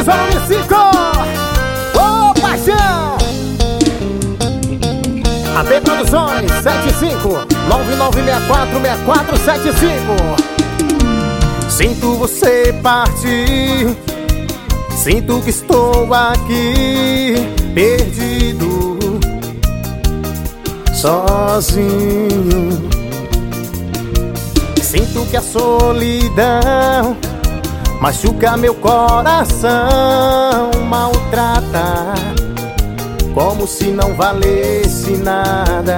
Volume 5. Ô, paixão! AB Produções 75 9964-6475. Sinto você partir, sinto que estou aqui perdido, sozinho. Sinto que a solidão machuca meu coração, maltrata, como se não valesse nada.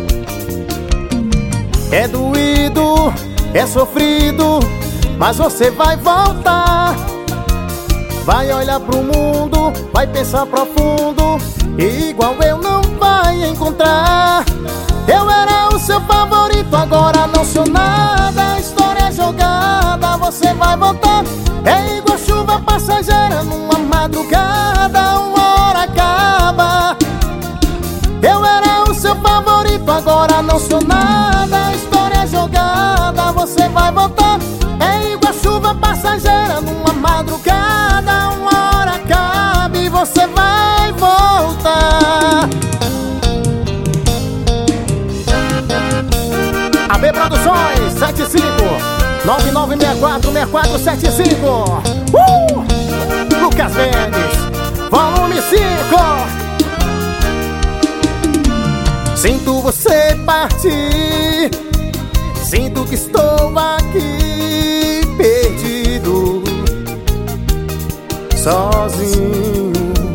É doído, é sofrido, mas você vai voltar. Vai olhar pro mundo, vai pensar profundo, e igual eu não vai encontrar. Eu era o seu favorito, agora não sou nada. A história é jogada, você vai voltar. É igual chuva passageira numa madrugada, uma hora acaba. Eu era o seu favorito, agora não sou nada. A história é jogada, você vai voltar. É igual chuva passageira numa madrugada, uma hora acaba e você vai voltar. AB Produções 75 9964-6475. Lucas Mendes, Volume 5. Sinto você partir, sinto que estou aqui perdido, sozinho.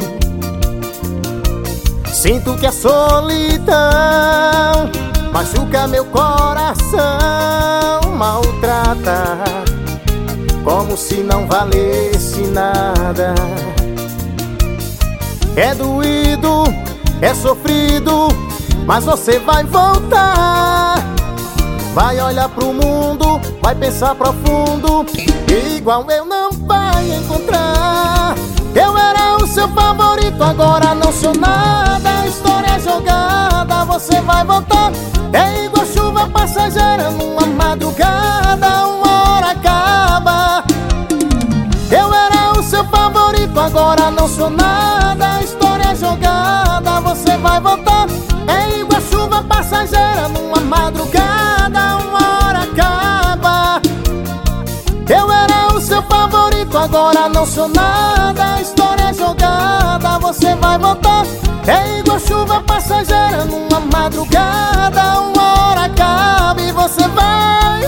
Sinto que a solidão machuca meu coração, maltrata, como se não valesse nada. É doído, é sofrido, mas você vai voltar. Vai olhar pro mundo, vai pensar profundo, e igual eu não vai encontrar. Eu era o seu favorito, agora não sou nada. A história é jogada, você vai voltar. É igual chuva passageira numa madrugada, uma hora acaba. Eu era o seu favorito, agora não sou nada. A história é jogada, você vai voltar. É igual chuva passageira numa madrugada, uma hora acaba. Eu era o seu favorito, agora não sou nada. A história é jogada, você vai voltar. É igual chuva passageira numa madrugada, uma hora acaba e você vai